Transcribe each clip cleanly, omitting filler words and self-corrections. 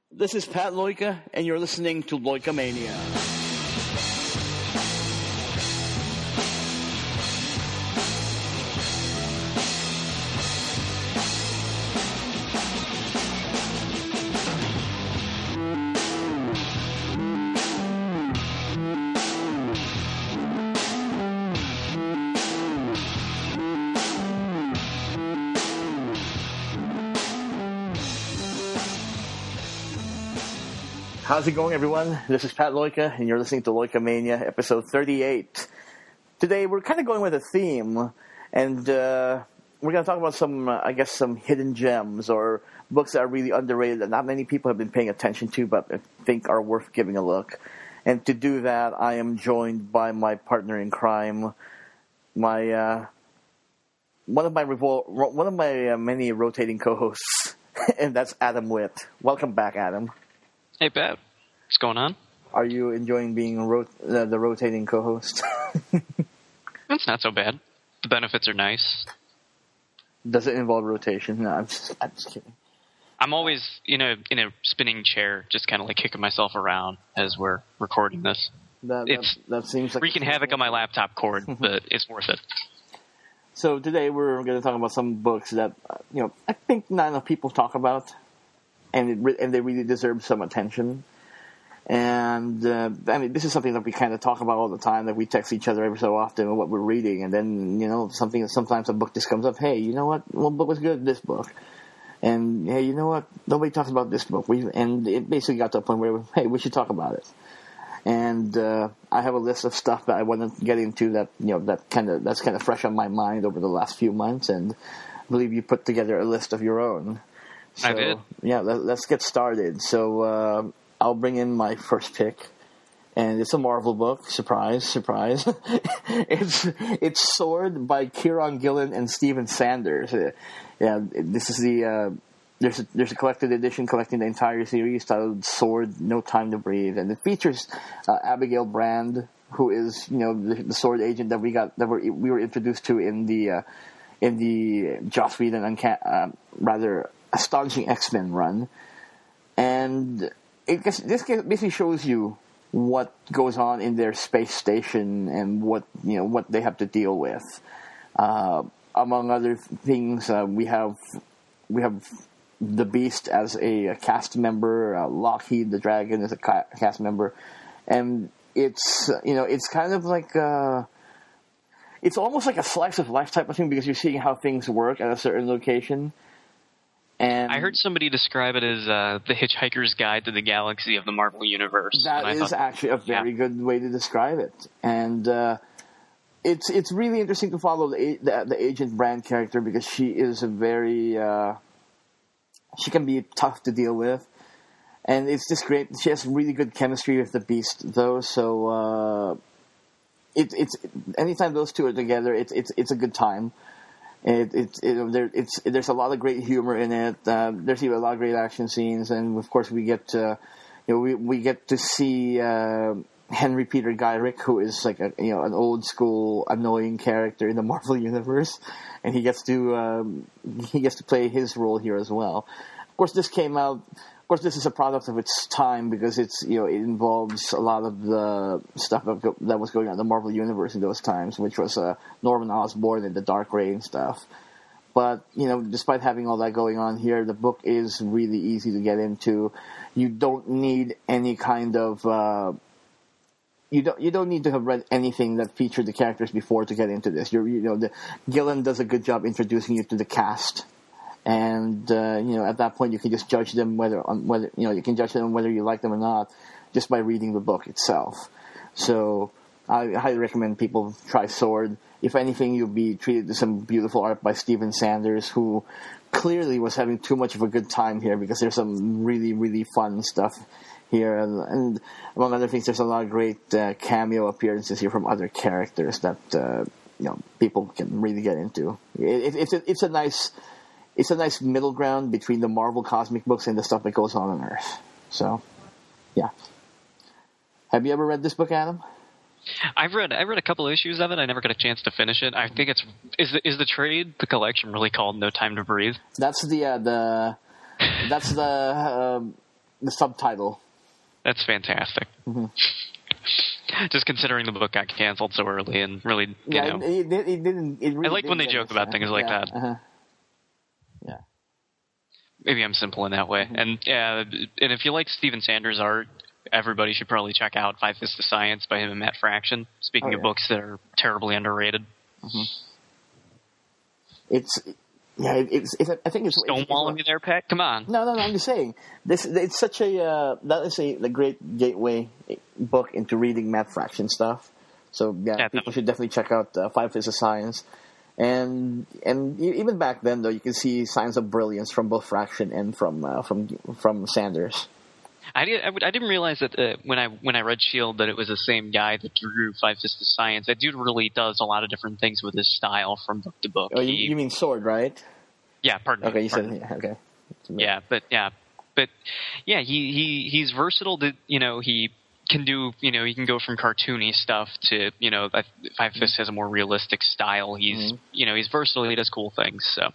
This is Pat Loika, and you're listening to Loika Mania. How's it going, everyone? This is Pat Loika, and you're listening to Loika Mania, episode 38. Today, we're kind of going with a theme, and we're going to talk about some hidden gems or books that are really underrated that not many people have been paying attention to, but I think are worth giving a look. And to do that, I am joined by my partner in crime, one of my many rotating co-hosts, and that's Adam Witt. Welcome back, Adam. Hey, Pat. What's going on? Are you enjoying being the rotating co-host? It's not so bad. The benefits are nice. Does it involve rotation? No, I'm just kidding. I'm always in a spinning chair, just kind of like kicking myself around as we're recording this. That seems like wreaking havoc on my laptop cord, but it's worth it. So today we're going to talk about some books that I think not enough people talk about. And they really deserve some attention. And, this is something that we kind of talk about all the time, that we text each other every so often what we're reading. And then, sometimes a book just comes up, hey, you know what? One book was good, this book. And, hey, you know what? Nobody talks about this book. And it basically got to a point where, hey, we should talk about it. And I have a list of stuff that I want to get into that's kind of fresh on my mind over the last few months. And I believe you put together a list of your own. So, I did. Yeah, let's get started. So I'll bring in my first pick, and it's a Marvel book. Surprise, surprise! it's Sword by Kieron Gillen and Steven Sanders. This is there's a collected edition collecting the entire series titled Sword: No Time to Breathe, and it features Abigail Brand, who is the Sword agent that we were introduced to in the Joss Whedon rather astonishing X-Men run. And this basically shows you what goes on in their space station and what they have to deal with. Among other things, we have the Beast as a cast member, Lockheed the Dragon as a cast member, and it's kind of like it's almost like a slice of life type of thing, because you're seeing how things work at a certain location. And I heard somebody describe it as the Hitchhiker's Guide to the Galaxy of the Marvel Universe. That is actually a very good way to describe it. And it's really interesting to follow the Agent Brand character, because she is she can be tough to deal with. And it's just great. She has really good chemistry with the Beast, though. So it's anytime those two are together, it's a good time. There's a lot of great humor in it. There's even a lot of great action scenes, and of course we get we get to see Henry Peter Gyrick, who is like an old school annoying character in the Marvel universe, and he gets to play his role here as well. Of course, this came out. Of course, this is a product of its time, because it involves a lot of the stuff that was going on in the Marvel Universe in those times, which was Norman Osborn and the Dark Reign and stuff. But, despite having all that going on here, the book is really easy to get into. You don't need any kind of you don't need to have read anything that featured the characters before to get into this. Gillen does a good job introducing you to the cast. And at that point, you can just judge them whether you like them or not, just by reading the book itself. So I highly recommend people try Sword. If anything, you'll be treated to some beautiful art by Steven Sanders, who clearly was having too much of a good time here, because there's some really, really fun stuff here. And among other things, there's a lot of great cameo appearances here from other characters that people can really get into. It's a nice middle ground between the Marvel cosmic books and the stuff that goes on Earth. So, yeah. Have you ever read this book, Adam? I've read a couple issues of it. I never got a chance to finish it. I think is the trade, the collection, really called No Time to Breathe? That's the the subtitle. That's fantastic. Mm-hmm. Just considering the book got canceled so early and really, you know. It didn't. It really I like when they joke about things like that. Uh-huh. Yeah. Maybe I'm simple in that way. Mm-hmm. And if you like Stephen Sanders' art, everybody should probably check out Five Fists of Science by him and Matt Fraction. Speaking of books that are terribly underrated. Mm-hmm. I think it's stonewalling me there, Pat. Come on. No. I'm just saying it's such that is a great gateway book into reading Matt Fraction stuff. So people should definitely check out Five Fists of Science. And even back then, though, you can see signs of brilliance from both Fraction and from Sanders. I didn't realize that when I read Shield that it was the same guy that drew Five Fists of Science. That dude really does a lot of different things with his style from book to book. Oh, you mean Sword, right? Yeah, pardon me. Okay, you said okay. But he's versatile. He can do, he can go from cartoony stuff to, Five Fists has a more realistic style. He's, he's versatile. He does cool things. So.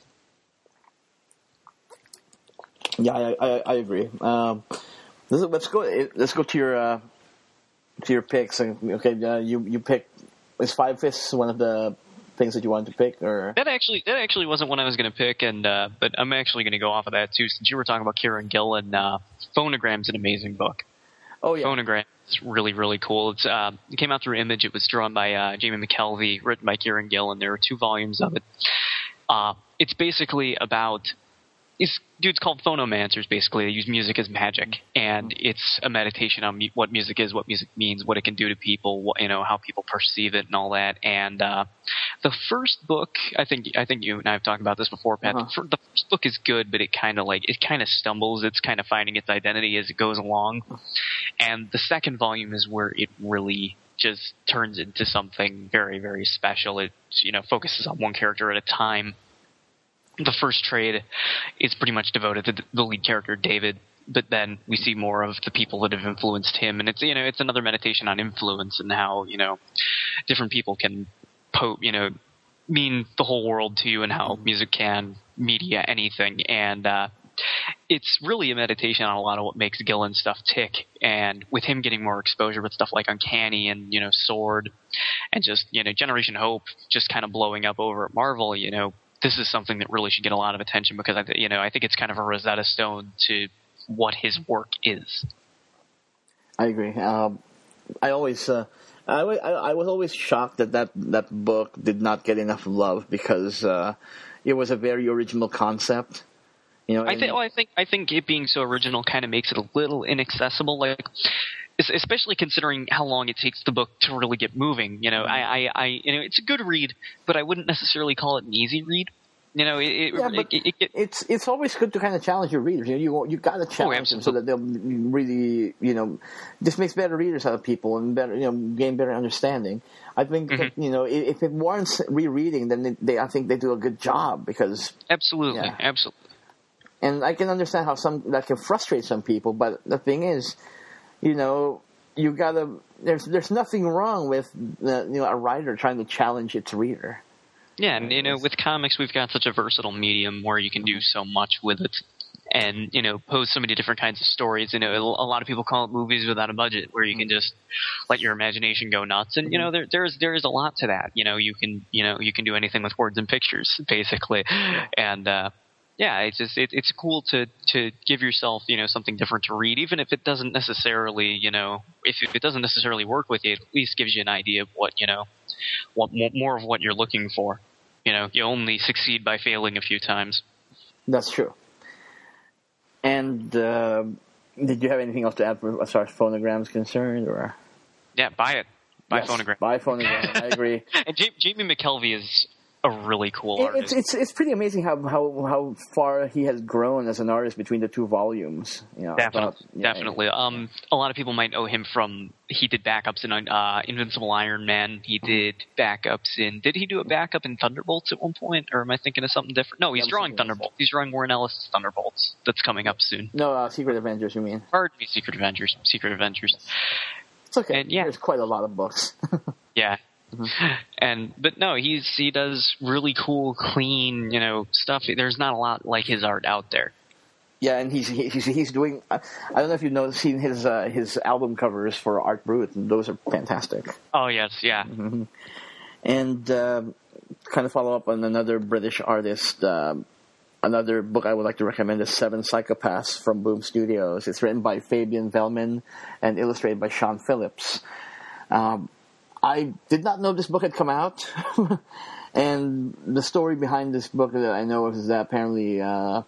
Yeah, I agree. Let's go to your picks. Okay, you pick. Is Five Fists one of the things that you wanted to pick, or that actually wasn't one I was going to pick, and but I'm actually going to go off of that too. Since you were talking about Kieran Gillen, Phonogram's an amazing book. Oh yeah, Phonogram is really, really cool. It came out through Image. It was drawn by Jamie McKelvey, written by Kieran Gillen. There are 2 volumes of it. It's basically about these dudes called phonomancers. Basically, they use music as magic, and it's a meditation on what music is, what music means, what it can do to people, how people perceive it, and all that. And the first book, I think you and I have talked about this before, Pat. Uh-huh. The first book is good, but it kind of stumbles. It's kind of finding its identity as it goes along. And the second volume is where it really just turns into something very, very special. It focuses on one character at a time. The first trade is pretty much devoted to the lead character, David, but then we see more of the people that have influenced him, and it's another meditation on influence and how, different people can mean the whole world to you, and how music can media anything. And it's really a meditation on a lot of what makes Gillen's stuff tick, and with him getting more exposure with stuff like Uncanny and, Sword, and just, Generation Hope just kind of blowing up over at Marvel, this is something that really should get a lot of attention, because I think it's kind of a Rosetta Stone to what his work is. I agree. I was always shocked that book did not get enough love, because it was a very original concept. I think it being so original kind of makes it a little inaccessible, especially considering how long it takes the book to really get moving. It's a good read, but I wouldn't necessarily call it an easy read. It's always good to kind of challenge your readers. You got to challenge them so that they'll really, this makes better readers out of people and better, gain better understanding. I think that, if it warrants rereading, then I think they do a good job, because absolutely. And I can understand how that can frustrate some people, but the thing is, you gotta. There's nothing wrong with a writer trying to challenge its reader. Yeah, and with comics, we've got such a versatile medium where you can do so much with it, and pose so many different kinds of stories. A lot of people call it movies without a budget, where you can just let your imagination go nuts. And there is a lot to that. You can do anything with words and pictures, basically, and. It's cool to give yourself, something different to read, even if it doesn't necessarily, if it doesn't necessarily work with you, it at least gives you an idea of what more of what you're looking for. You only succeed by failing a few times. That's true. And did you have anything else to add as far as Phonogram is concerned, or? Yeah, buy it. Buy Phonogram. Buy Phonogram. I agree. And Jamie McKelvey is a really cool artist. It's pretty amazing how far he has grown as an artist between the 2 volumes. Definitely. A lot of people might know him from, he did backups in Invincible Iron Man. He did backups in. Did he do a backup in Thunderbolts at one point, or am I thinking of something different? No, he's drawing Thunderbolts. He's drawing Warren Ellis' Thunderbolts. That's coming up soon. No, Secret Avengers. You mean? Pardon me, Secret Avengers. It's okay. And, there's quite a lot of books. Yeah. Mm-hmm. But no, he does really cool, clean, stuff. There's not a lot like his art out there. Yeah, and he's doing. I don't know if you've seen his album covers for Art Brut, and those are fantastic. Oh yes, yeah. Mm-hmm. And kind of follow up on another British artist. Another book I would like to recommend is Seven Psychopaths from Boom Studios. It's written by Fabian Vellman and illustrated by Sean Phillips. I did not know this book had come out. And the story behind this book that I know is that apparently,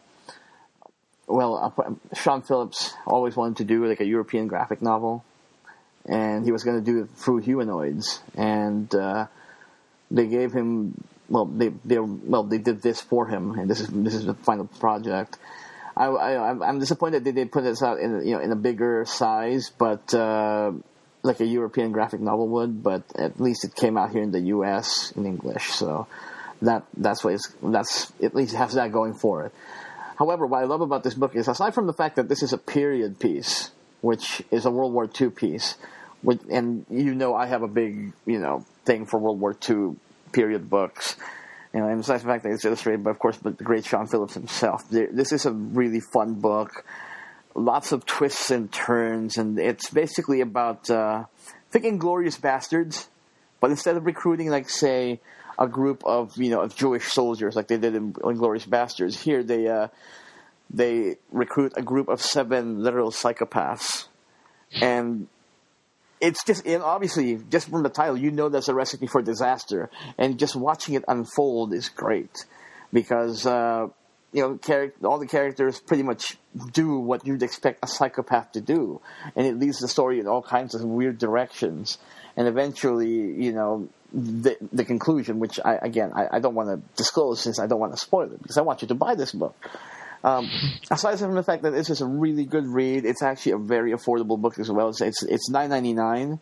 Sean Phillips always wanted to do like a European graphic novel. And he was going to do it through Humanoids. And they gave him... they did this for him, and this is the final project. I'm disappointed that they put this out in a bigger size, but like a European graphic novel would. But at least it came out here in the U.S. in English, so that's at least has that going for it. However, what I love about this book is, aside from the fact that this is a period piece, which is a World War II piece, and I have a big thing for World War II period books, and besides the fact that it's illustrated by, of course, the great Sean Phillips himself. This is a really fun book, lots of twists and turns, and it's basically about think Inglourious Bastards, but instead of recruiting, like, say, a group of of Jewish soldiers like they did in Inglourious Bastards, here they recruit a group of 7 literal psychopaths, and it's just, and obviously, just from the title, that's a recipe for disaster. And just watching it unfold is great. Because, all the characters pretty much do what you'd expect a psychopath to do. And it leads the story in all kinds of weird directions. And eventually, the conclusion, which I don't want to disclose since I don't want to spoil it, because I want you to buy this book. Aside from the fact that this is a really good read, it's actually a very affordable book as well. It's $9.99.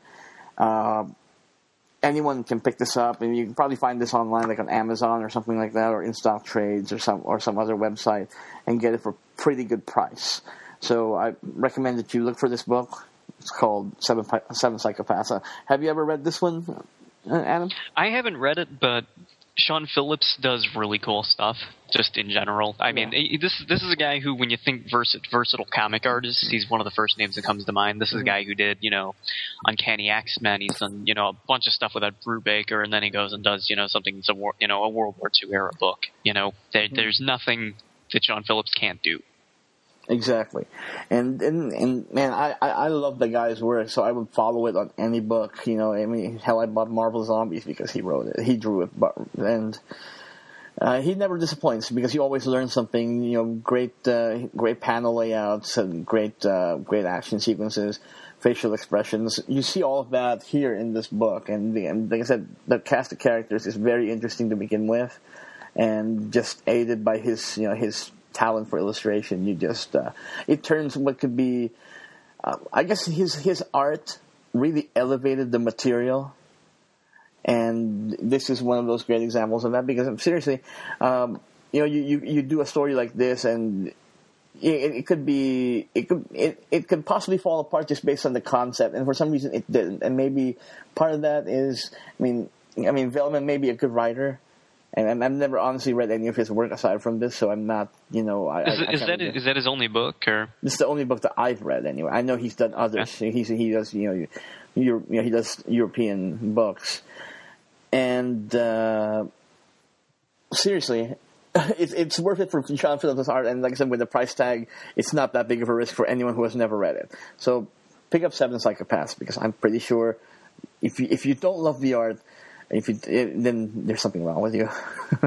Anyone can pick this up, and you can probably find this online, like on Amazon or something like that, or In Stock Trades or some other website, and get it for a pretty good price. So I recommend that you look for this book. It's called Seven Psychopaths. Have you ever read this one, Adam? I haven't read it, but Sean Phillips does really cool stuff, just in general. I mean, this is a guy who, when you think versatile comic artist, he's one of the first names that comes to mind. This is a guy who did, Uncanny X-Men. He's done, a bunch of stuff with Ed Brubaker, and then he goes and does, something that's a World War II era book. There's nothing that Sean Phillips can't do. Exactly. And man, I love the guy's work, so I would follow it on any book. Hell, I bought Marvel Zombies because he wrote it. He drew it, and he never disappoints because he always learns something. Great panel layouts and great action sequences, facial expressions. You see all of that here in this book, and like I said, the cast of characters is very interesting to begin with, and just aided by his talent for illustration. It turns what could be, I guess his art really elevated the material, and this is one of those great examples of that, because seriously, you do a story like this, and it could possibly fall apart just based on the concept, and for some reason it didn't, and maybe part of that is, I mean Vellman may be a good writer, and I've never honestly read any of his work aside from this, so I'm not, Is that his only book, or? This is the only book that I've read anyway. I know he's done others. Yeah. He does, he does European books, and seriously, it's worth it for Sean Phillips' art. And like I said, with the price tag, it's not that big of a risk for anyone who has never read it. So pick up Seven Psychopaths, because I'm pretty sure if you don't love the art, then there's something wrong with you.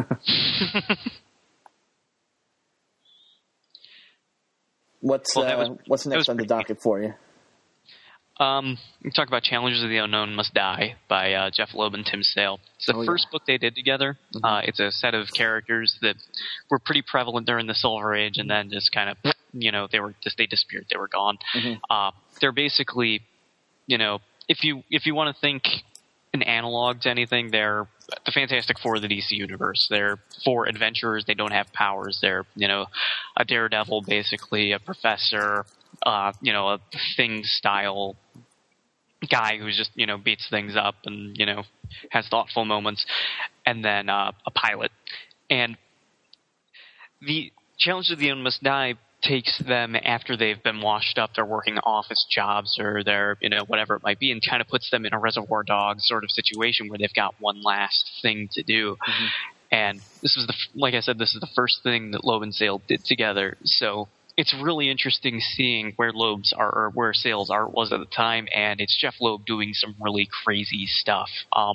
What's next on the docket for you? We talk about Challengers of the Unknown Must Die by Jeff Loeb and Tim Sale. It's the first book they did together. Mm-hmm. It's a set of characters that were pretty prevalent during the Silver Age, and then just kind of, they disappeared. They were gone. Mm-hmm. They're basically, if you want to think an analog to anything, they're the Fantastic Four of the DC universe. They're 4 adventurers. They don't have powers. They're, a daredevil, basically, a professor, a Thing-style guy who's just, beats things up and, has thoughtful moments, and then a pilot. And the Challenge of the Unknown Must Die takes them after they've been washed up, they're working office jobs or they're, whatever it might be, and kind of puts them in a Reservoir Dogs sort of situation where they've got one last thing to do. Mm-hmm. And this is like I said, this is the first thing that Loeb and Sale did together. So it's really interesting seeing where Loeb's art or where Sale's art was at the time, and it's Jeff Loeb doing some really crazy stuff.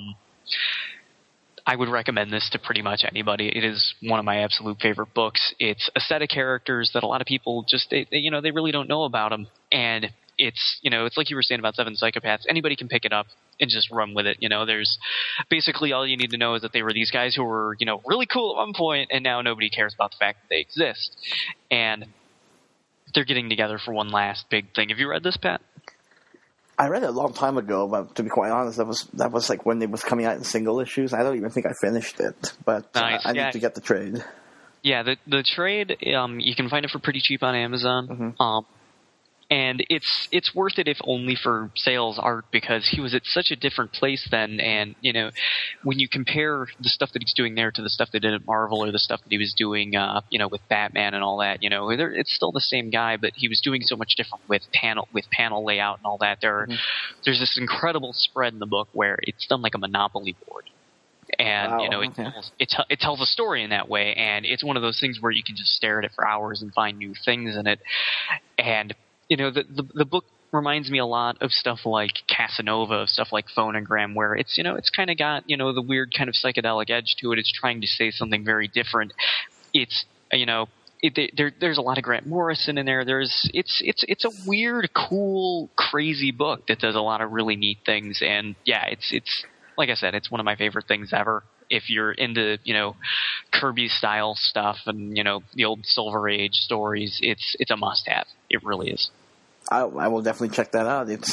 I would recommend this to pretty much anybody. It is one of my absolute favorite books. It's a set of characters that a lot of people just, they really don't know about them. And it's, it's like you were saying about Seven Psychopaths. Anybody can pick it up and just run with it. There's basically all you need to know is that they were these guys who were, really cool at one point, and now nobody cares about the fact that they exist. And they're getting together for one last big thing. Have you read this, Pat? I read it a long time ago, but to be quite honest, that was like when it was coming out in single issues. I don't even think I finished it, but nice. I need to get the trade. Yeah, the trade, you can find it for pretty cheap on Amazon. Mm-hmm. And it's worth it if only for Sale's art, because he was at such a different place then. And, when you compare the stuff that he's doing there to the stuff they did at Marvel or the stuff that he was doing, with Batman and all that, it's still the same guy, but he was doing so much different with panel layout and all that. There's this incredible spread in the book where it's done like a Monopoly board. And, wow, it tells a story in that way. And it's one of those things where you can just stare at it for hours and find new things in it. And, the book reminds me a lot of stuff like Casanova, of stuff like Phonogram, where it's, it's kind of got, the weird kind of psychedelic edge to it. It's trying to say something very different. It's, there's a lot of Grant Morrison in there. It's a weird, cool, crazy book that does a lot of really neat things. And yeah, it's like I said, it's one of my favorite things ever. If you're into, Kirby style stuff and, the old Silver Age stories, it's a must have. It really is. I will definitely check that out. It's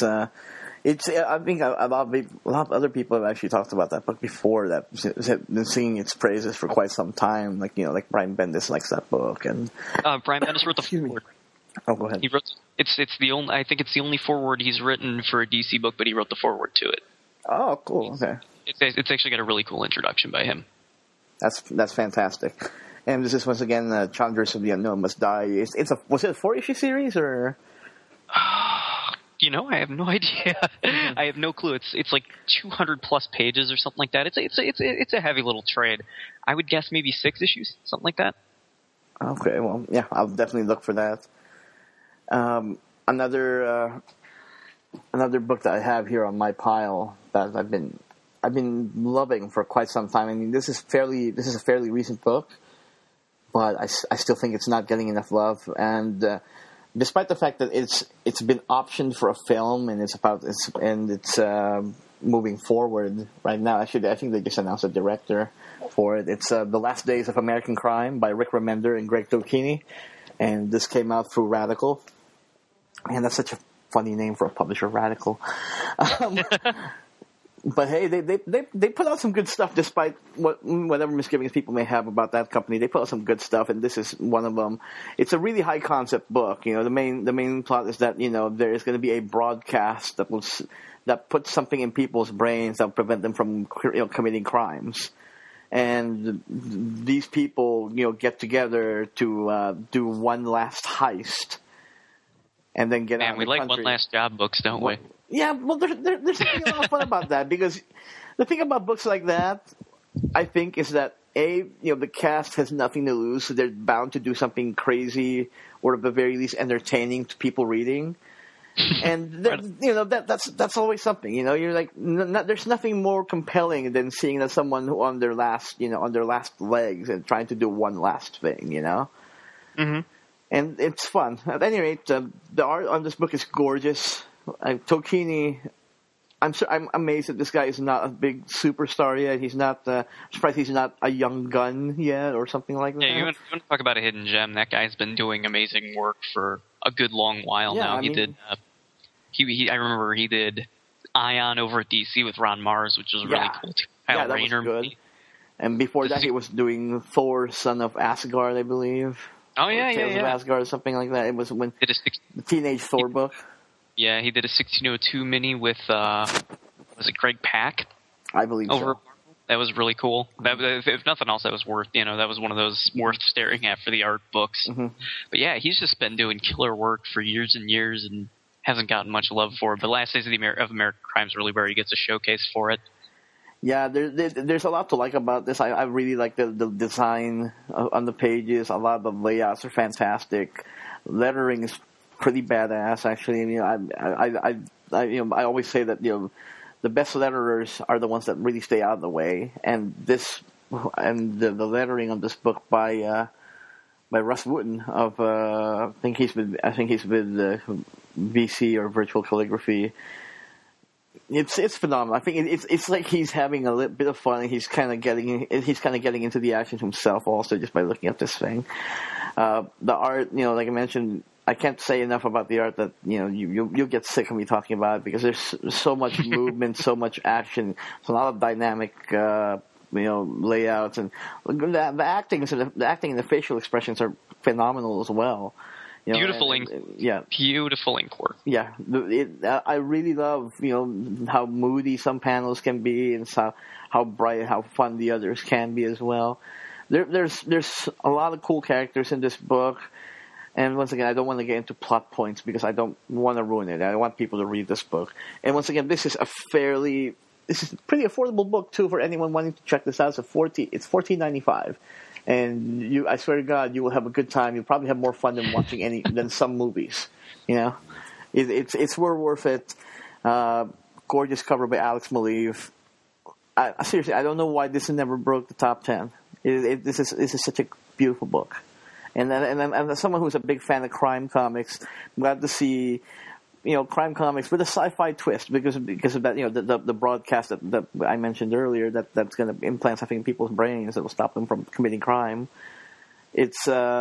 I think a lot of other people have actually talked about that book before, that have been singing its praises for quite some time. Like, like Brian Bendis likes that book. And Brian Bendis wrote the foreword. Oh, go ahead. He wrote, it's the only, I think it's the only foreword he's written for a DC book, but he wrote the foreword to it. Oh, cool. Okay. It's actually got a really cool introduction by him. That's fantastic. And this is once again Challengers of the Unknown Must Die. Was it a 4-issue series or? I have no idea. Mm-hmm. I have no clue. It's like 200 plus pages or something like that. It's a heavy little trade. I would guess maybe 6 issues, something like that. Okay, well, yeah, I'll definitely look for that. Another book that I have here on my pile that I've been loving for quite some time. I mean, this is a fairly recent book, but I still think it's not getting enough love. And despite the fact that it's been optioned for a film and it's moving forward right now. Actually, I think they just announced a director for it. It's The Last Days of American Crime by Rick Remender and Greg Tocchini, and this came out through Radical. And that's such a funny name for a publisher, Radical. But hey, they put out some good stuff despite whatever misgivings people may have about that company. They put out some good stuff, and this is one of them. It's a really high concept book. The main plot is that there is going to be a broadcast that puts something in people's brains that will prevent them from committing crimes. And these people get together to do one last heist, and then get out of the country. We like One Last Job books, don't we? Yeah, well, there's something a lot of fun about that, because the thing about books like that, I think, is that the cast has nothing to lose, so they're bound to do something crazy or at the very least entertaining to people reading, and that's always something. You're like, there's nothing more compelling than seeing that someone on their last legs and trying to do one last thing. Mm-hmm. And it's fun. At any rate, the art on this book is gorgeous. Tocchini, I'm amazed that this guy is not a big superstar yet. He's not. Surprised he's not a young gun yet, or something like that. Yeah, you want to talk about a hidden gem? That guy's been doing amazing work for a good long while now. I remember he did Ion over at DC with Ron Mars, which was really cool too. That was good. And before that, he was doing Thor, Son of Asgard, I believe. Oh yeah, Tales of Asgard, or something like that. It was when the Teenage Thor book. Yeah, he did a 1602 mini with was it Greg Pak? I believe so. That was really cool. That, if nothing else, that was worth, that was one of those worth staring at for the art books. Mm-hmm. But yeah, he's just been doing killer work for years and years and hasn't gotten much love for it. But Last Days of American Crime is really where he gets a showcase for it. Yeah, there's a lot to like about this. I really like the design on the pages. A lot of the layouts are fantastic. Lettering is pretty badass, actually. I always say that the best letterers are the ones that really stay out of the way. And the lettering of this book by Russ Wooten of I think he's with VC or Virtual Calligraphy. It's phenomenal. I think it's like he's having a little bit of fun, and he's kind of getting into the action himself also just by looking at this thing. The art, like I mentioned, I can't say enough about the art that you'll get sick of me talking about it because there's so much movement, so much action, a lot of dynamic layouts, and the acting and the facial expressions are phenomenal as well. Beautiful ink. Yeah. Beautiful ink work. Yeah. I really love, how moody some panels can be and how bright, how fun the others can be as well. There's a lot of cool characters in this book. And once again, I don't want to get into plot points because I don't want to ruin it. I want people to read this book. And once again, this is a pretty affordable book too for anyone wanting to check this out. It's $14.95. And I swear to God, you will have a good time. You'll probably have more fun than watching than some movies. It's worth it. Gorgeous cover by Alex Maleev. Seriously, I don't know why this never broke the top 10. This is such a beautiful book. And as someone who's a big fan of crime comics, I'm glad to see crime comics with a sci-fi twist because of that the broadcast that I mentioned earlier that's going to implant something in people's brains that will stop them from committing crime. It's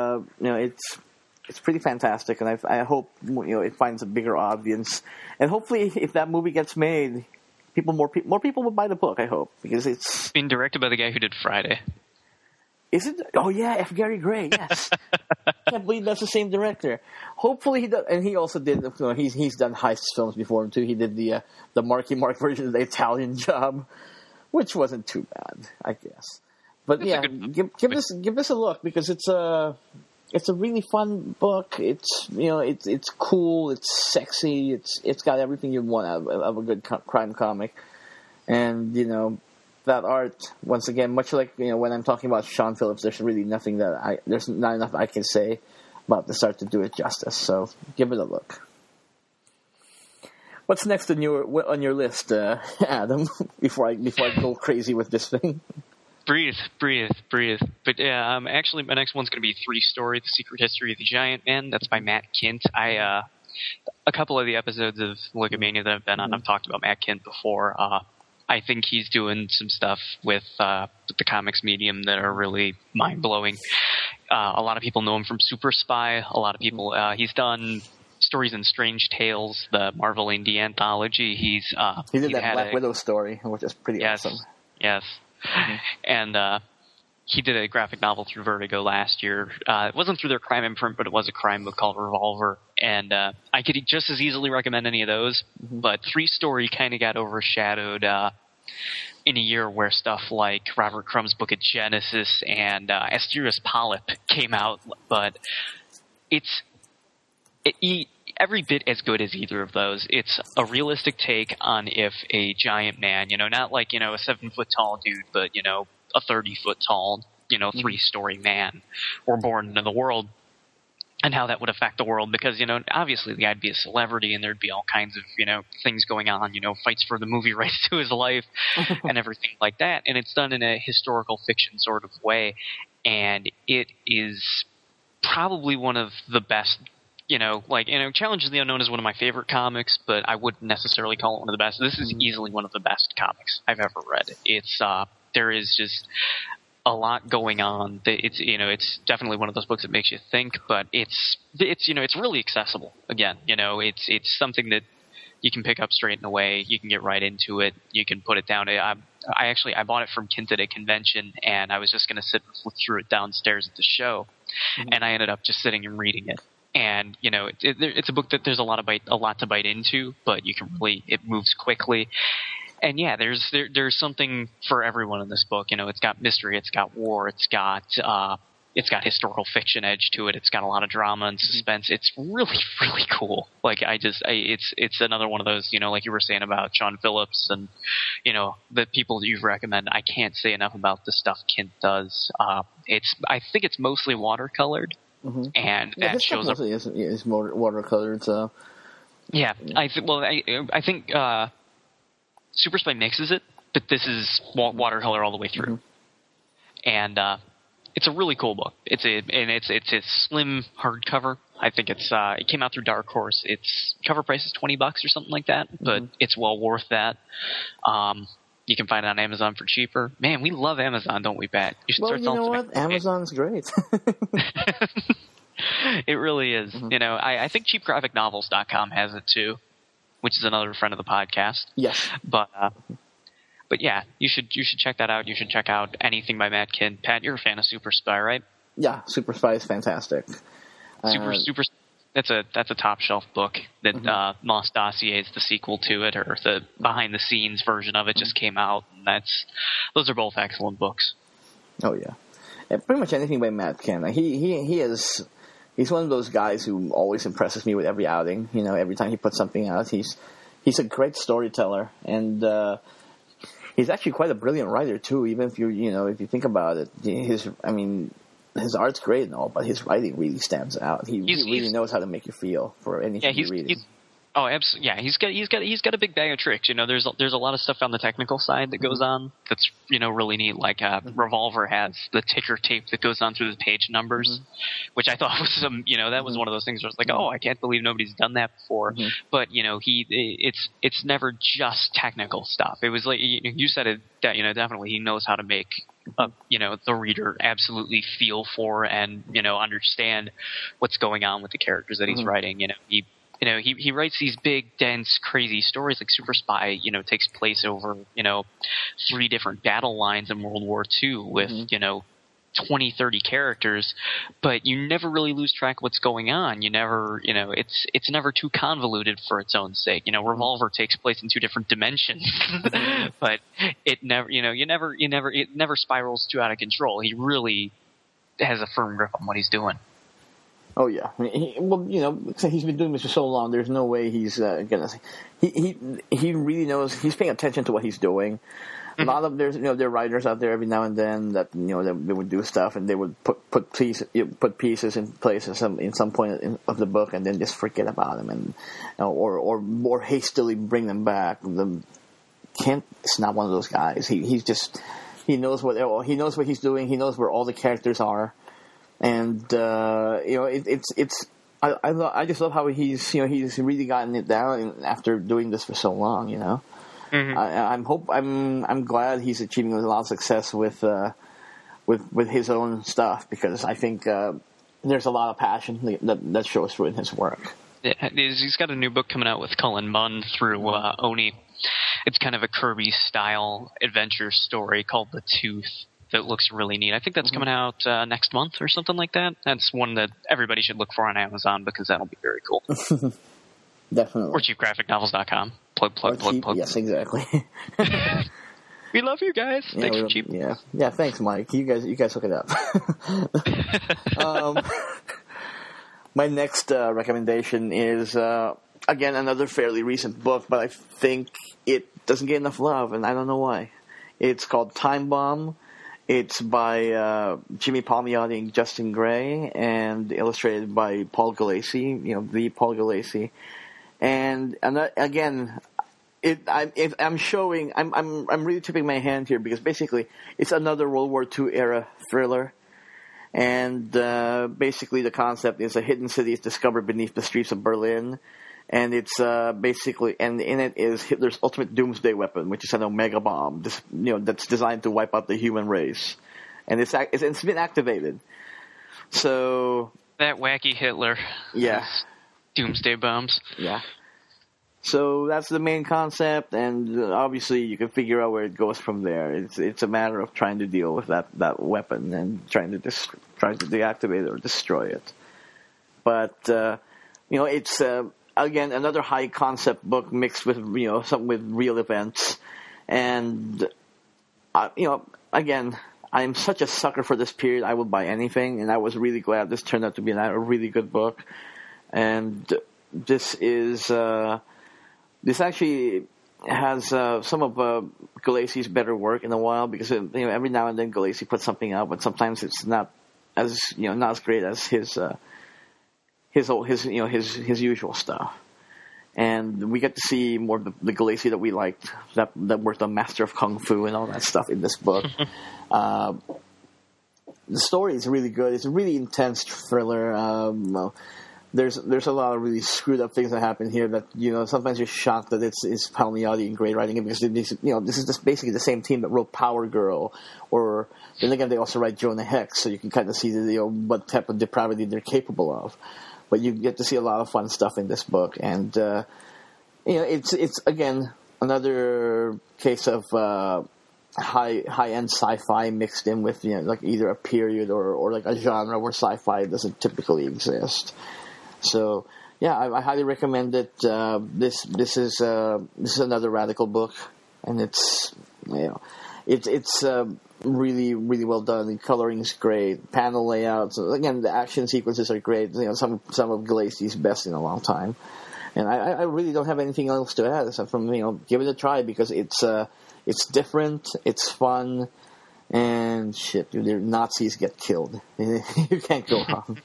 pretty fantastic, and I hope it finds a bigger audience, and hopefully if that movie gets made, more people will buy the book. I hope because it's being directed by the guy who did Friday. Is it? Oh yeah, F. Gary Gray. Yes, I can't believe that's the same director. Hopefully he does, and he also did. He's done heist films before him too. He did the Marky Mark version of The Italian Job, which wasn't too bad, I guess. But give this a look because it's a really fun book. It's cool. It's sexy. It's got everything you want out of a good crime comic, and that art, once again, much like when I'm talking about Sean Phillips, there's really nothing there's not enough I can say about this art to do it justice. So give it a look. What's next on your list, Adam? Before I go crazy with this thing. Breathe. But actually, my next one's going to be 3-story: The Secret History of the Giant Man. That's by Matt Kindt. A couple of the episodes of Logomania that I've been on, I've talked about Matt Kindt before. I think he's doing some stuff with the comics medium that are really mind-blowing. A lot of people know him from Super Spy. A lot of people, he's done Stories in Strange Tales, the Marvel Indie Anthology. He did that Black Widow story, which is pretty awesome. Yes. Mm-hmm. And he did a graphic novel through Vertigo last year. It wasn't through their crime imprint, but it was a crime book called Revolver. And I could just as easily recommend any of those. Mm-hmm. But 3-story kind of got overshadowed in a year where stuff like Robert Crumb's Book of Genesis and Asterios Polyp came out. But it's every bit as good as either of those. It's a realistic take on if a giant man, not like, a 7-foot-tall dude, but, a 30-foot-tall, 3-story man were born into the world, and how that would affect the world. Because, obviously the guy'd be a celebrity, and there'd be all kinds of, things going on, fights for the movie rights to his life and everything like that. And it's done in a historical fiction sort of way. And it is probably one of the best, Challenge of the Unknown is one of my favorite comics, but I wouldn't necessarily call it one of the best. This is easily one of the best comics I've ever read. It's, there is just a lot going on. It's definitely one of those books that makes you think, but it's really accessible. Again, it's something that you can pick up straight and away. You can get right into it. You can put it down. I bought it from Kindt at a convention, and I was just going to sit and flip through it downstairs at the show, and I ended up just sitting and reading it. And it's a book that there's a lot to bite into, but it moves quickly. And yeah, there's something for everyone in this book. It's got mystery, it's got war, it's got historical fiction edge to it. It's got a lot of drama and suspense. It's really, really cool. Like it's another one of those, like you were saying about Sean Phillips and, the people that you've recommended. I can't say enough about the stuff Kindt does. I think it's mostly watercolored, and that shows up. Is watercolored. So yeah, I think Super Spy mixes it, but this is watercolor all the way through, and it's a really cool book. It's a slim hardcover. I think it came out through Dark Horse. Its cover price is $20 or something like that, but it's well worth that. You can find it on Amazon for cheaper. Man, we love Amazon, don't we, Pat? You should start selling what? Amazon's great. It really is. I think cheapgraphicnovels.com has it too, which is another friend of the podcast. Yes. But yeah, you should check that out. You should check out anything by Matt Kindt. Pat, you're a fan of Super Spy, right? Yeah, Super Spy is fantastic. Super. That's a top shelf book. That Lost Dossier is the sequel to it, or the behind the scenes version of it just came out. And those are both excellent books. Oh yeah, and pretty much anything by Matt Kindt. He's one of those guys who always impresses me with every outing. Every time he puts something out, he's a great storyteller, and he's actually quite a brilliant writer too. Even if if you think about it, his art's great and all, but his writing really stands out. He really knows how to make you feel for anything you're reading. Oh, absolutely. Yeah, he's got a big bag of tricks. There's a lot of stuff on the technical side that goes on that's really neat. Like Revolver has the ticker tape that goes on through the page numbers, which I thought was that was one of those things where I was like, oh, I can't believe nobody's done that before. But it's never just technical stuff. It was like you said it. Definitely he knows how to make the reader absolutely feel for and understand what's going on with the characters that he's writing. He writes these big, dense, crazy stories like Super Spy, takes place over, 3 different battle lines in World War II with, 20, 30 characters, but you never really lose track of what's going on. You never, it's never too convoluted for its own sake. Revolver takes place in 2 different dimensions, but it never, it never spirals too out of control. He really has a firm grip on what he's doing. Oh yeah, he's been doing this for so long. There's no way he's gonna. He really knows. He's paying attention to what he's doing. A lot of there are writers out there every now and then that they would do stuff and they would put pieces in place in some point of the book and then just forget about them and or more hastily bring them back. Kindt is not one of those guys. He knows what he's doing. He knows where all the characters are. And I just love how he's really gotten it down after doing this for so long. I'm glad he's achieving a lot of success with his own stuff because I think there's a lot of passion that shows through in his work. Yeah, he's got a new book coming out with Cullen Bunn through Oni. It's kind of a Kirby style adventure story called The Tooth. That looks really neat. I think that's coming out next month or something like that. That's one that everybody should look for on Amazon because that'll be very cool. Definitely. Or cheapgraphicnovels.com. Plug. Yes, exactly. We love you guys. Thanks for cheap. Yeah. Thanks, Mike. You guys hook it up. My next recommendation is again another fairly recent book, but I think it doesn't get enough love, and I don't know why. It's called Time Bomb. It's by Jimmy Palmiotti and Justin Gray, and illustrated by Paul Gulacy. The Paul Gulacy, and again, I'm really tipping my hand here because basically it's another World War II era thriller, and basically the concept is a hidden city is discovered beneath the streets of Berlin. And it's basically, and in it is Hitler's ultimate doomsday weapon, which is an Omega bomb, that's designed to wipe out the human race, and it's been activated. So that wacky Hitler, yeah, doomsday bombs, yeah. So that's the main concept, and obviously you can figure out where it goes from there. It's a matter of trying to deal with that weapon and trying to deactivate it or destroy it. But it's. Again, another high concept book mixed with something with real events, And again, I'm such a sucker for this period. I will buy anything, and I was really glad this turned out to be a really good book. And this is this actually has some of Gulacy's better work in a while, because every now and then Gulacy puts something out, but sometimes it's not as not as great as his usual stuff. And we get to see more of the Gulacy that we liked, that worked on Master of Kung Fu and all that stuff in this book. The story is really good. It's a really intense thriller. There's a lot of really screwed up things that happen here that, sometimes you're shocked that it's Palmiotti and Gray writing it, because this is just basically the same team that wrote Power Girl, or then again they also write Jonah Hex, so you can kind of see what type of depravity they're capable of. But you get to see a lot of fun stuff in this book, and it's again another case of high-end sci-fi mixed in with like either a period or like a genre where sci-fi doesn't typically exist. So yeah, I highly recommend it. This is another Radical book, and it's really, really well done. The coloring is great. Panel layouts. Again, the action sequences are great. Some of Gulacy's best in a long time. And I really don't have anything else to add except from give it a try, because it's different, it's fun, and shit, dude, the Nazis get killed. You can't go wrong.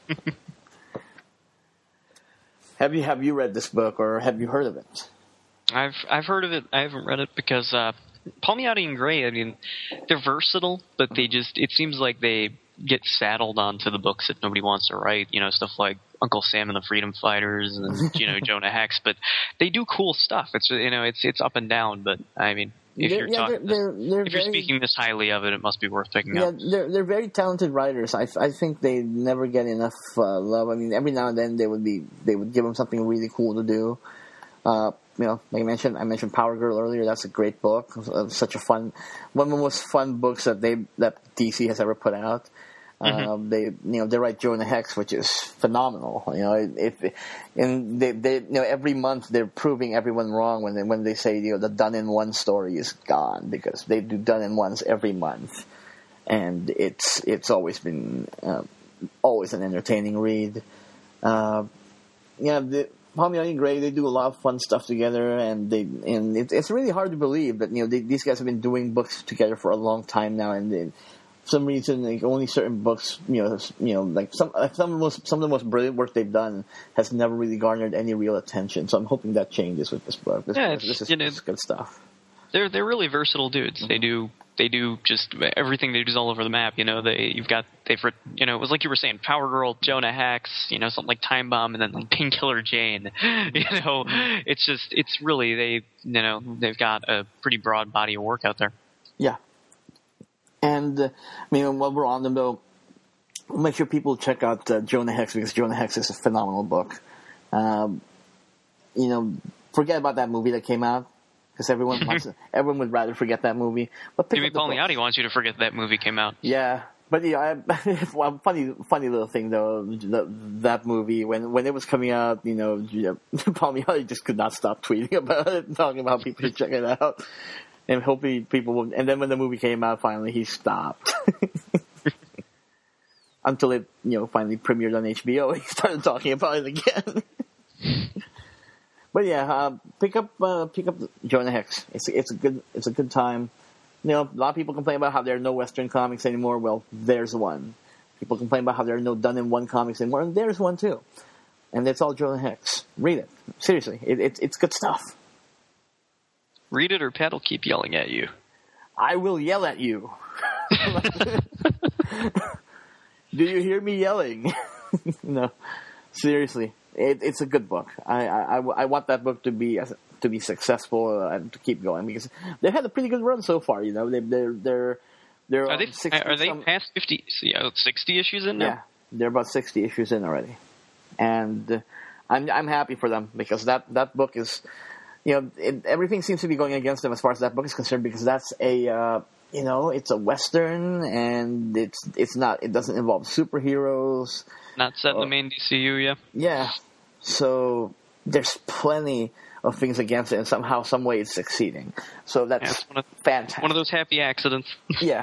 Have you read this book, or have you heard of it? I've heard of it. I haven't read it because Palmiotti and Gray, I mean, they're versatile, but it seems like they get saddled onto the books that nobody wants to write, stuff like Uncle Sam and the Freedom Fighters and, Jonah Hex, but they do cool stuff. It's up and down, but I mean, if you're speaking this highly of it, it must be worth picking up. Yeah, they're very talented writers. I think they never get enough love. I mean, every now and then they would give them something really cool to do. Like I mentioned Power Girl earlier. That's a great book. Such a one of the most fun books that DC has ever put out. They write Jonah Hex, which is phenomenal. Every month they're proving everyone wrong when they say the done in one story is gone, because they do done in ones every month, and it's always been always an entertaining read. Palmiotti and Gray, they do a lot of fun stuff together, and it's really hard to believe that these guys have been doing books together for a long time now, and for some reason, like, only certain books, like some of the most brilliant work they've done has never really garnered any real attention. So I'm hoping that changes with this book. This is good stuff. They're really versatile dudes. Mm-hmm. They do just everything they do is all over the map. It was like you were saying, Power Girl, Jonah Hex, something like Time Bomb, and then like Painkiller Jane. It's really they've got a pretty broad body of work out there. Yeah. And while we're on them though, make sure people check out Jonah Hex, because Jonah Hex is a phenomenal book. Forget about that movie that came out, because everyone would rather forget that movie. But maybe Palmiotti wants you to forget that movie came out. Yeah, but funny little thing though, that movie when it was coming out, Palmiotti just could not stop tweeting about it, talking about people should check it out, and hopefully people would. And then when the movie came out, finally he stopped. Until it finally premiered on HBO, he started talking about it again. But yeah, pick up Jonah Hex. It's a good time. A lot of people complain about how there are no Western comics anymore. Well, there's one. People complain about how there are no done-in-one comics anymore, and there's one too. And it's all Jonah Hex. Read it. Seriously, it's good stuff. Read it, or Pat will keep yelling at you. I will yell at you. Do you hear me yelling? No, seriously, it's a good book. I want that book to be successful and to keep going, because they've had a pretty good run so far. They're are they past 60 issues in now? Yeah, they're about 60 issues in already, and I'm happy for them, because that book is, everything seems to be going against them as far as that book is concerned, because that's a it's a Western, and it doesn't involve superheroes. Not set in the main DCU, yeah. Yeah. So, there's plenty of things against it, and somehow, some way, it's succeeding. So that's fantastic. One of those happy accidents. Yeah.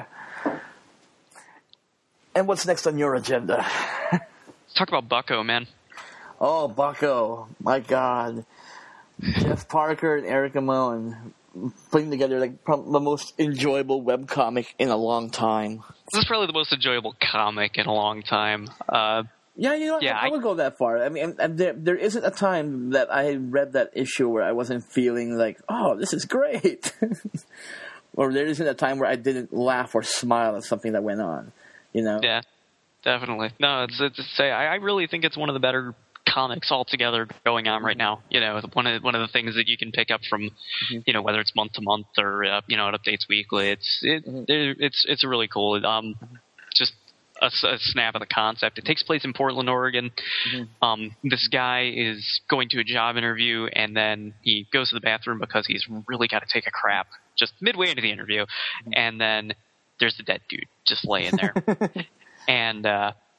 And what's next on your agenda? Let's talk about Bucko, man. Oh, Bucko. My God. Jeff Parker and Eric Amon putting together like the most enjoyable webcomic in a long time. This is probably the most enjoyable comic in a long time. Yeah, you know, I would go that far. I mean, and there isn't a time that I read that issue where I wasn't feeling like, oh, this is great. Or there isn't a time where I didn't laugh or smile at something that went on, you know? Yeah, definitely. No, I really think it's one of the better comics altogether going on right now. You know, one of the things that you can pick up from, you know, whether it's month to month or you know, it updates weekly. It's really cool. Just a snap of the concept. It takes place in Portland, Oregon. This guy is going to a job interview, and then he goes to the bathroom because he's really got to take a crap just midway into the interview, and then there's the dead dude just laying there. And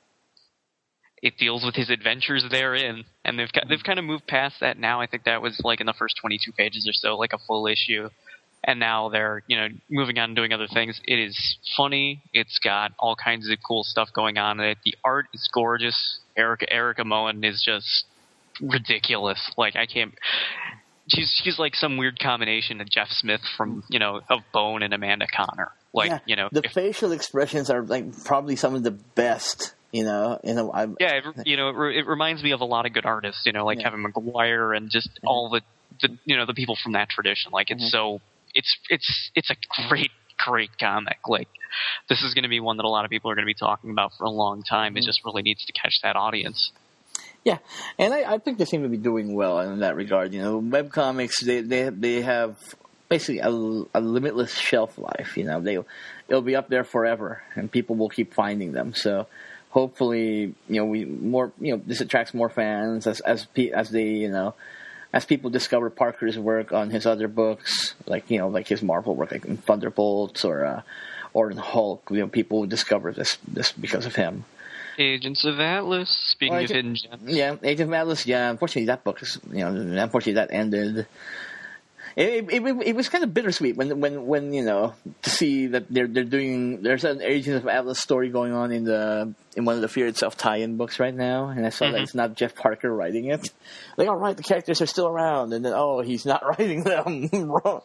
it deals with his adventures therein, and they've kind of moved past that now. I think that was like in the first 22 pages or so, like a full issue. And now they're, you know, moving on and doing other things. It is funny. It's got all kinds of cool stuff going on in it. The art is gorgeous. Erica Moen is just ridiculous. Like, I can't. She's like some weird combination of Jeff Smith from, you know, of Bone and Amanda Connor. Like, yeah, you know, the facial expressions are like probably some of the best. You know, it reminds me of a lot of good artists. You know, like Kevin McGuire and just all the you know, the people from that tradition. Like, it's so. It's a great comic. Like, this is going to be one that a lot of people are going to be talking about for a long time. It just really needs to catch that audience. Yeah, and I think they seem to be doing well in that regard. You know, webcomics, they have basically a limitless shelf life. You know, it'll be up there forever, and people will keep finding them. So hopefully, you know, this attracts more fans as they, you know, as people discover Parker's work on his other books, like, you know, like his Marvel work, like in Thunderbolts or in Hulk. You know, people discover this because of him. Agents of Atlas. Speaking of hidden gems. Yeah, Agents of Atlas. Yeah, unfortunately that book is, you know, that ended. It was kind of bittersweet when you know, to see that there's an Agents of Atlas story going on in one of the Fear Itself tie-in books right now, and I saw that it's not Jeff Parker writing it. Like, all right, the characters are still around, and then he's not writing them. Wrong.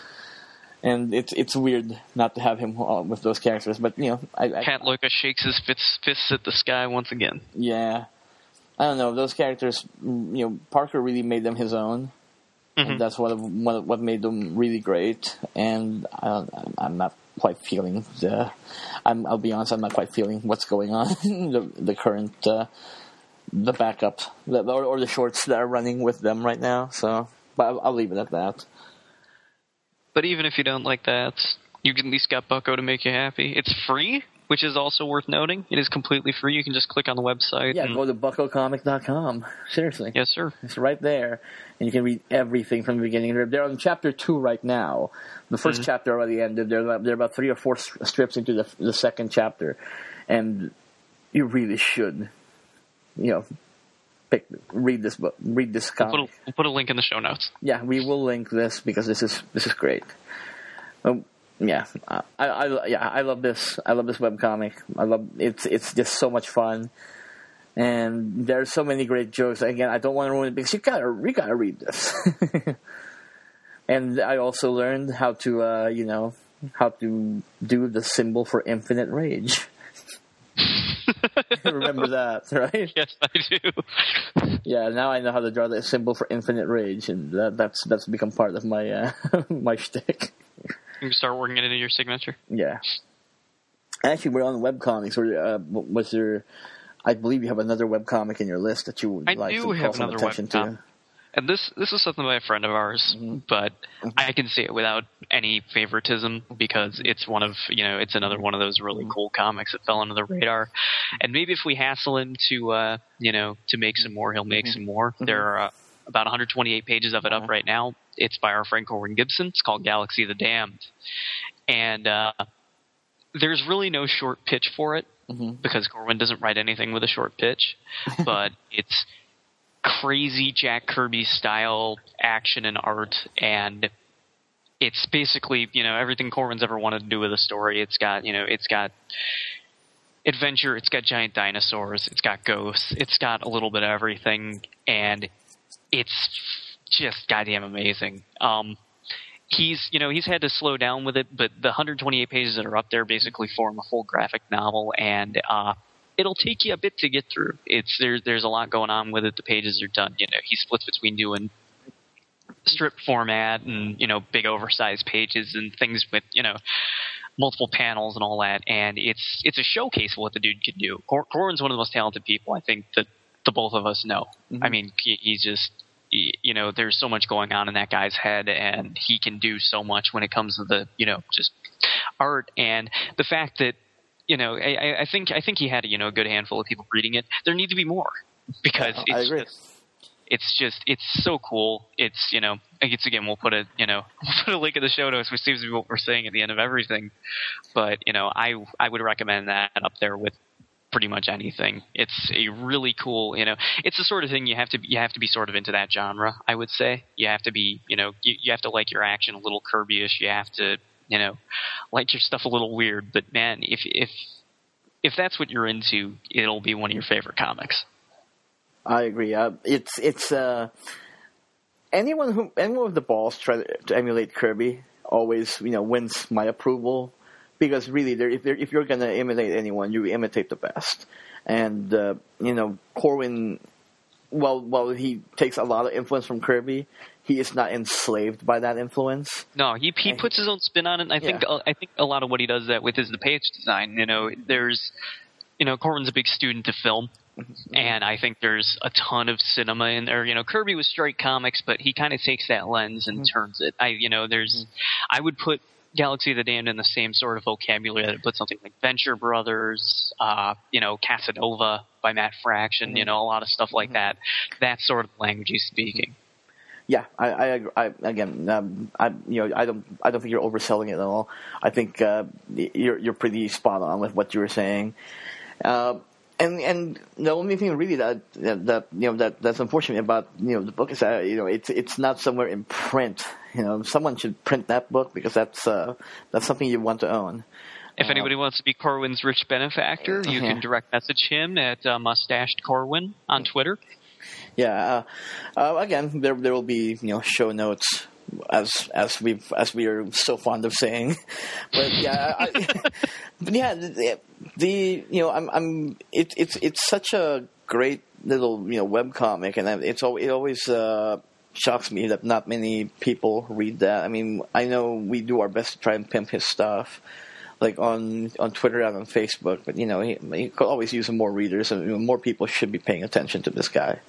And it's weird not to have him with those characters, but you know, Pat Loca shakes his fists at the sky once again. Yeah, I don't know, those characters. You know, Parker really made them his own. And that's what made them really great. And I'm not quite feeling I'll be honest, I'm not quite feeling what's going on. the current the backup or the shorts that are running with them right now. So, but I'll leave it at that. But even if you don't like that, you at least got Bucko to make you happy. It's free, which is also worth noting. It is completely free. You can just click on the website. Yeah, go to buckocomic.com. Seriously. Yes, sir. It's right there. And you can read everything from the beginning. They're on chapter 2 right now. The first chapter already ended. They're about 3 or 4 strips into the second chapter. And you really should, you know, read this book, read this comic. We'll put a link in the show notes. Yeah, we will link this because this is great. Yeah, I love this. I love this webcomic. It's just so much fun, and there's so many great jokes. Again, I don't want to ruin it because you gotta read this. And I also learned how to do the symbol for infinite rage. Remember that, right? Yes, I do. Yeah, now I know how to draw the symbol for infinite rage, and that's become part of my my shtick. You can start working it into your signature. Yeah. Actually, we're on webcomics. Was there? I believe you have another webcomic in your list that you would like to call some attention to. And this is something by a friend of ours, but I can say it without any favoritism because it's it's another one of those really cool comics that fell under the radar. And maybe if we hassle him to make some more, he'll make some more. There are about 128 pages of it up right now. It's by our friend Corwin Gibson. It's called Galaxy of the Damned. And there's really no short pitch for it because Corwin doesn't write anything with a short pitch. But crazy Jack Kirby style action and art, and it's basically, everything Corwin's ever wanted to do with a story. It's got adventure, it's got giant dinosaurs, it's got ghosts, it's got a little bit of everything, and it's just goddamn amazing. He's had to slow down with it, but the 128 pages that are up there basically form a full graphic novel, and it'll take you a bit to get through. There's a lot going on with it. The pages are done. He splits between doing strip format and big oversized pages and things with multiple panels and all that, and it's a showcase of what the dude can do. Corwin's one of the most talented people I think that the both of us know. Mm-hmm. I mean, he's just there's so much going on in that guy's head, and he can do so much when it comes to the just art, and the fact that I think he had a good handful of people reading it. There need to be more, because I agree. It's so cool. Again, we'll put a link in the show notes, which seems to be what we're saying at the end of everything. But I would recommend that up there with pretty much anything. It's a really cool, it's the sort of thing you have to be sort of into that genre. I would say you have to be, you have to like your action a little Kirby-ish. You have to, like your stuff a little weird. But man, if that's what you're into, it'll be one of your favorite comics. I agree. It's anyone with the balls try to emulate Kirby always wins my approval, because really if you're gonna imitate anyone, you imitate the best. And Corwin, while he takes a lot of influence from Kirby, he is not enslaved by that influence. No, he puts his own spin on it. And I think a lot of what he does that with is the page design. There's Corwin's a big student of film. And I think there's a ton of cinema in there. Kirby was straight comics, but he kind of takes that lens and turns it. I would put Galaxy of the Damned in the same sort of vocabulary that I put something like Venture Brothers, Casanova by Matt Fraction, a lot of stuff like that. That's sort of the language he's speaking. Yeah, I again, I don't think you're overselling it at all. I think you're pretty spot on with what you were saying. And the only thing really that's unfortunate about the book is that it's not somewhere in print. Someone should print that book, because that's something you want to own. If anybody wants to be Corwin's rich benefactor, you can direct message him at Mustached Corwin on Twitter. Yeah. Again, there will be show notes, as we are so fond of saying. But yeah, it's such a great little webcomic, and it always shocks me that not many people read that. I mean, I know we do our best to try and pimp his stuff, like on Twitter and on Facebook, but he could always use some more readers, and more people should be paying attention to this guy.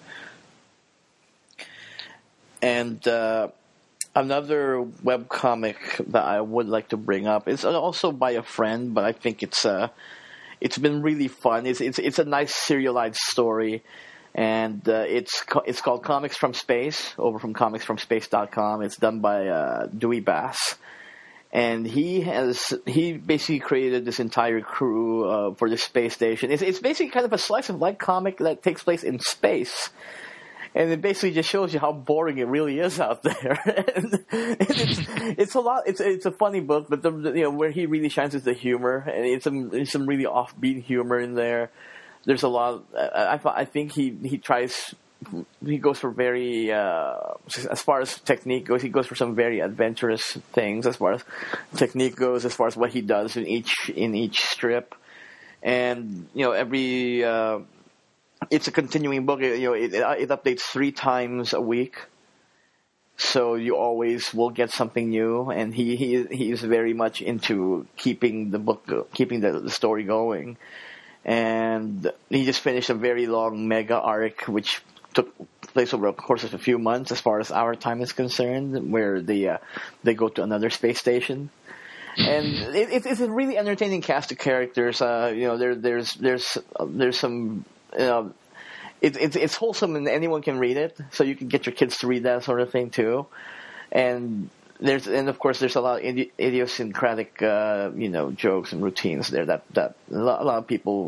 And another webcomic that I would like to bring up is also by a friend, but I think it's been really fun. It's a nice serialized story, and it's called Comics from Space, over from comicsfromspace.com. It's done by Dewey Bass, and he basically created this entire crew for the space station. It's basically kind of a slice of life comic that takes place in space. And it basically just shows you how boring it really is out there. And it's a lot. It's a funny book, but where he really shines is the humor, and it's some really offbeat humor in there. There's a lot. I think he tries. He goes for very as far as technique goes. He goes for some very adventurous things as far as technique goes. As far as what he does in each strip, and every. It's a continuing book. It updates 3 times a week, so you always will get something new. And he is very much into keeping the story going. And he just finished a very long mega arc, which took place over the course of a few months, as far as our time is concerned, where they go to another space station. And it's a really entertaining cast of characters. There's some. It's wholesome, and anyone can read it, so you can get your kids to read that sort of thing too. And of course there's a lot of idiosyncratic jokes and routines there that a lot of people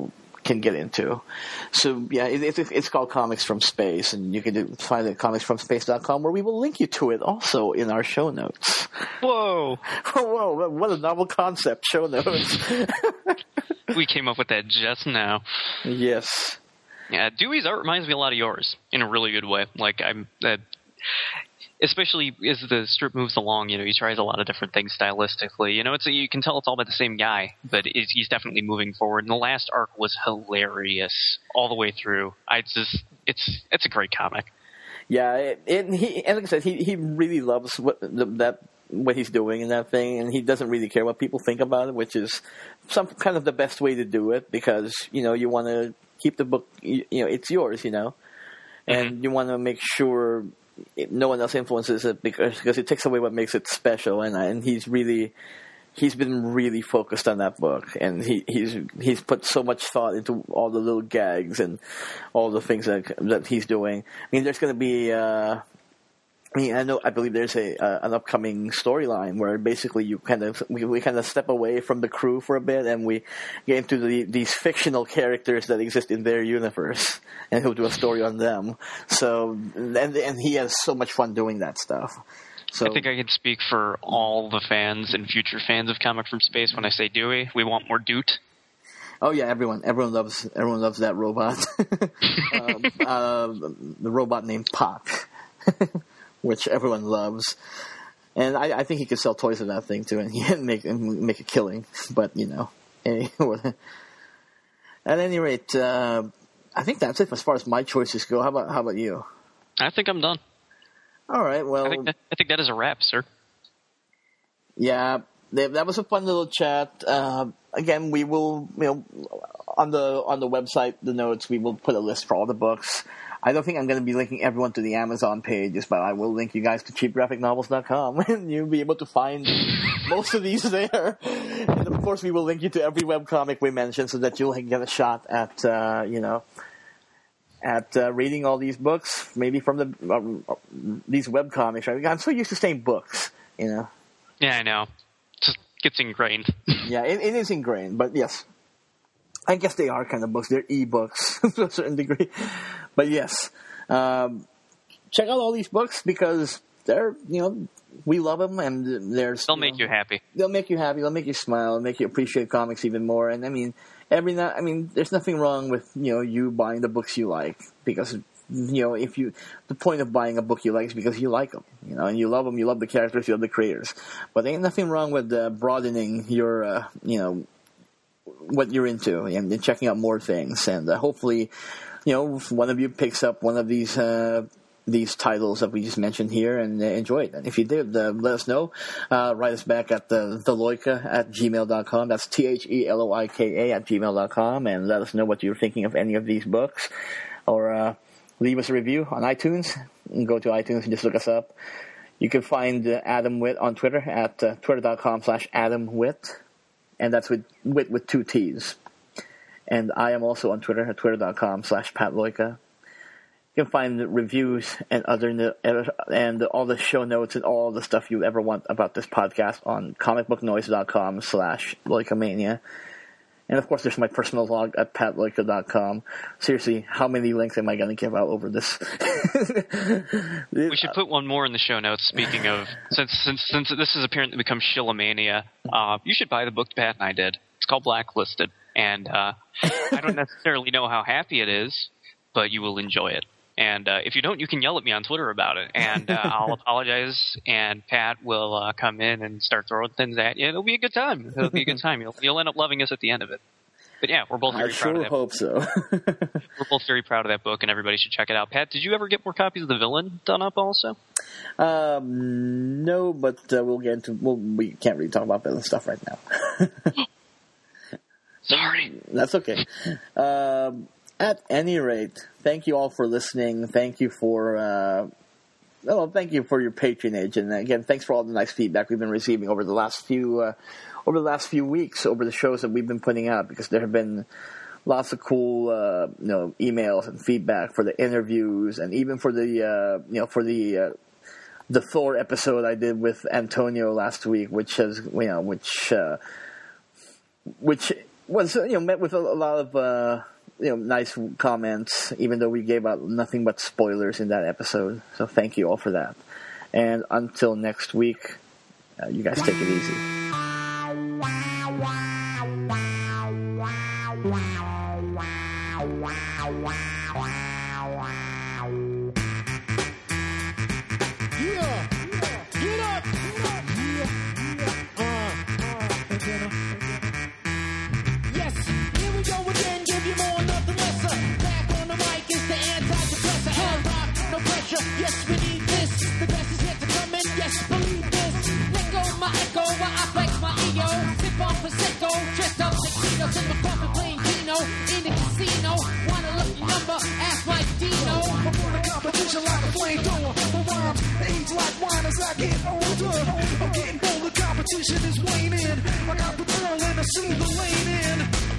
can get into. So yeah, it's called Comics from Space, and you can find it at comicsfromspace.com, where we will link you to it also in our show notes. Whoa! Whoa! What a novel concept! Show notes. We came up with that just now. Yes. Yeah, Dewey's art reminds me a lot of yours in a really good way. Like especially as the strip moves along, he tries a lot of different things stylistically. You can tell it's all about the same guy, but he's definitely moving forward. And the last arc was hilarious all the way through. It's a great comic. Yeah, and like I said, he really loves what he's doing in that thing, and he doesn't really care what people think about it, which is some kind of the best way to do it, because you want to keep the book, it's yours, and you want to make sure no one else influences it, because it takes away what makes it special, and he's been really focused on that book, and he's put so much thought into all the little gags and all the things that he's doing. I mean, there's going to be I believe there's an upcoming storyline where basically we kind of step away from the crew for a bit, and we get into these fictional characters that exist in their universe, and he'll do a story on them. So and he has so much fun doing that stuff. So I think I can speak for all the fans and future fans of Comic from Space when I say Dewey. We want more Doot. Oh yeah, everyone loves that robot. The robot named Pop. Which everyone loves, and I think he could sell toys of that thing too, and make a killing. But at any rate, I think that's it as far as my choices go. How about you? I think I'm done. All right. Well, I think that is a wrap, sir. Yeah, that was a fun little chat. Again, we will, on the website, the notes, we will put a list for all the books. I don't think I'm going to be linking everyone to the Amazon pages, but I will link you guys to cheapgraphicnovels.com, and you'll be able to find most of these there. And of course, we will link you to every webcomic we mentioned, so that you'll get a shot at reading all these books, maybe from these webcomics. Right? I'm so used to saying books, Yeah, I know. It just gets ingrained. Yeah, it is ingrained, but yes. I guess they are kind of books. They're e-books to a certain degree. But yes, check out all these books, because they're, we love them, and they'll make you happy. They'll make you happy. They'll make you smile. They'll make you appreciate comics even more. And I mean, there's nothing wrong with, you buying the books you like, because, the point of buying a book you like is because you like them, and you love them. You love the characters. You love the creators. But there ain't nothing wrong with broadening your, what you're into, and checking out more things, and hopefully, if one of you picks up one of these titles that we just mentioned here and enjoy it. And if you did, let us know. Write us back at theloika@gmail.com. That's TheLoika @gmail.com, and let us know what you're thinking of any of these books, or leave us a review on iTunes. And go to iTunes and just look us up. You can find Adam Witt on Twitter at twitter.com/AdamWitt. And that's with 2 T's. And I am also on Twitter at twitter.com/PatLoika. You can find reviews and and all the show notes and all the stuff you ever want about this podcast on comicbooknoise.com/LoikaMania. And of course, there's my personal blog at patloika.com. Seriously, how many links am I going to give out over this? We should put one more in the show notes. Speaking of, since this has apparently become Shillamania, you should buy the book Pat and I did. It's called Blacklisted, and I don't necessarily know how happy it is, but you will enjoy it. And if you don't, you can yell at me on Twitter about it, and I'll apologize, and Pat will come in and start throwing things at you. It'll be a good time. You'll end up loving us at the end of it. But yeah, we're both very proud of that. I sure hope so. We're both very proud of that book, and everybody should check it out. Pat, did you ever get more copies of The Villain done up also? No, but we'll get into... we can't really talk about Villain stuff right now. Sorry. That's okay. At any rate, thank you all for listening. Thank you for your patronage, and again, thanks for all the nice feedback we've been receiving over the last few weeks over the shows that we've been putting out, because there have been lots of cool emails and feedback for the interviews, and even for the Thor episode I did with Antonio last week, which was met with a lot of nice comments, even though we gave out nothing but spoilers in that episode. So thank you all for that. And until next week, you guys take it easy. Yes, we need this. The best is yet to come in. Yes, believe this. Let go my echo while I flex my ego. Sip on Prosecco, dressed up tuxedos in my coffin playing Dino in the casino. Want a lucky number? Ask my Dino. I'm on a competition like a flamethrower. My rhymes age like wine as I get older. I'm getting bolder. Competition is waning. I got the ball and I see the lane in.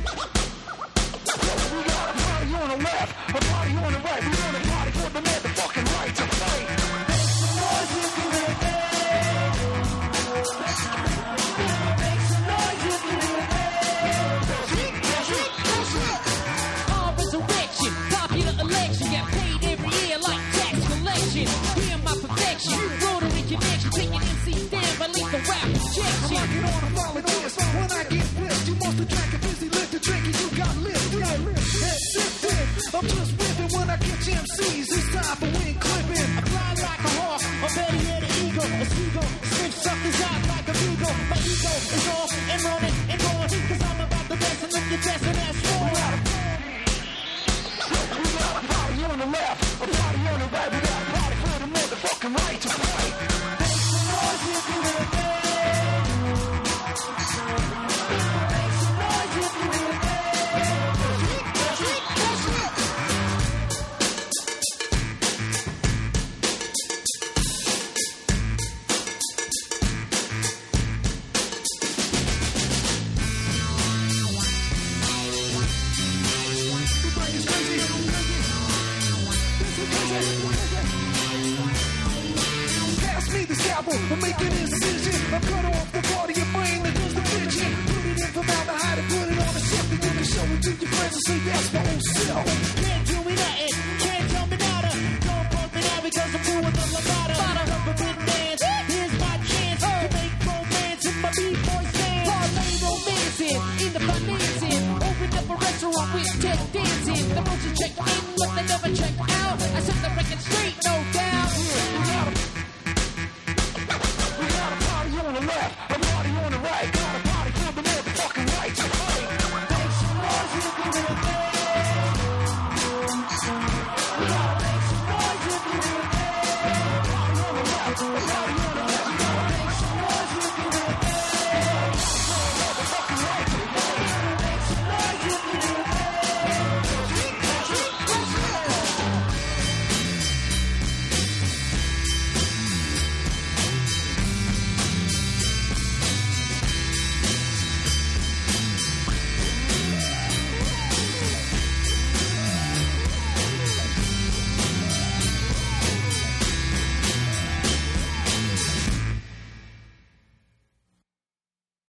We got a party on the left, a party on the right. We want a party for the motherfucking right to fight. Make some noise if you hear it. Make some noise if you hear it. Our resurrection, popular election, get paid every year like tax collection. Hear my perfection, rotary connection, taking MCs down by lethal rap injection. I'm rocking on a volunteers. When I get pissed, you must have drank a busy lift, a drink and you got lit. I'm just whipping when I catch MCs. It's time for wing clipping. I fly like a hawk, or better yet an eagle. A seagull, switch something's out like a beagle. My ego is off and running and going. Cause I'm about the best and if you're testing that's wrong. We got a party on the left, a party on the right. We got a party for the motherfucking right to fight. Make some noise if you hear it. Make some noise if you hear it. I'm making an incision. I cut off the part of your brain that does the bitching. Put it in formaldehyde and put it on a shelf. And you can show it to your friends and say that's my old self. Can't do me nothing. Can't tell me nada. Don't fuck me now because I'm doing the Lombardo. Forbidden dance. Here's my chance to make romance in my B-boy stand. Parlay romancing in the financing. Open up a restaurant with tech dancing. The motion check in, but they never check out. I set the record straight, no doubt. On the left, a party on the right.